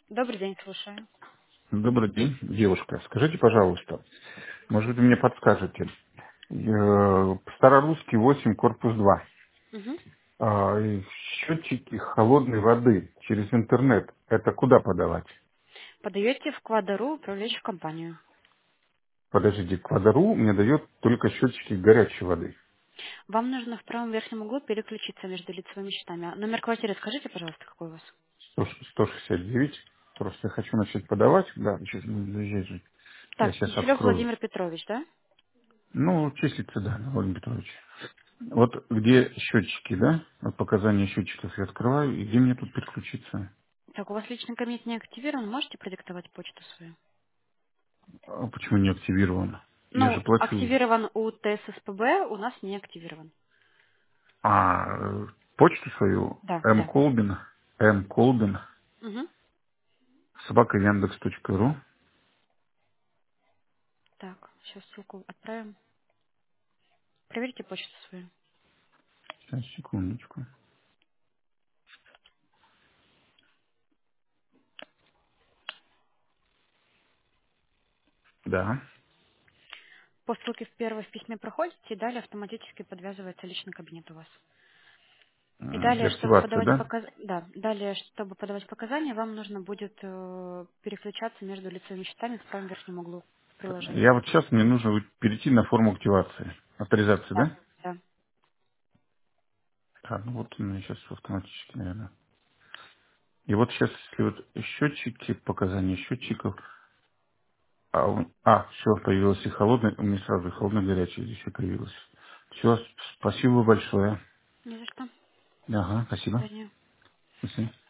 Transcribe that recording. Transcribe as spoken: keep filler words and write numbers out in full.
Добрый день, слушаю. Добрый день, девушка. Скажите, пожалуйста, может быть, вы мне подскажете. Э, Старорусский восемь, корпус два. Мгм. А, и счетчики холодной воды через интернет. Это куда подавать? Подаете в Квадару управляющую компанию. Подождите, Квадару мне дает только счетчики горячей воды. Вам нужно в правом верхнем углу переключиться между лицевыми счетами. А номер квартиры скажите, пожалуйста, какой у вас? сто сто шестьдесят девять. Просто я хочу начать подавать. Да, сейчас не заезжать же. Я Так, сейчас Киселев открою. Владимир Петрович, да? Ну, числится, да, Владимир Петрович. Вот где счетчики, да? Вот показания счетчиков я открываю. И где мне тут переключиться? Так, у вас личный кабинет не активирован, можете продиктовать почту свою? А почему не активировано? Я же Ну, плачу. активирован у ТССПБ, у нас не активирован. А, э, почту свою Да, М да. Колбин, М Колбин, Угу. собака яндекс точка ру. Так, сейчас ссылку отправим. Проверьте почту свою. Сейчас, секундочку. Да. По ссылке в первой в письме проходите, и далее автоматически подвязывается личный кабинет у вас. И М, далее, чтобы Деактивация, подавать да? показ... да, далее, чтобы подавать показания, вам нужно будет э, переключаться между лицевыми счетами в правом верхнем углу приложения. Я вот сейчас мне нужно вот перейти на форму активации. Авторизации, Да, да? да. Так, ну вот у меня сейчас автоматически, наверное. И вот сейчас, если вот счетчики, показания счетчиков. А, он- а все, появилось и холодное, у меня сразу и холодное, и горячее здесь и появилось. Все, спасибо большое. Не за что. Ага, До спасибо. свидания. До свидания.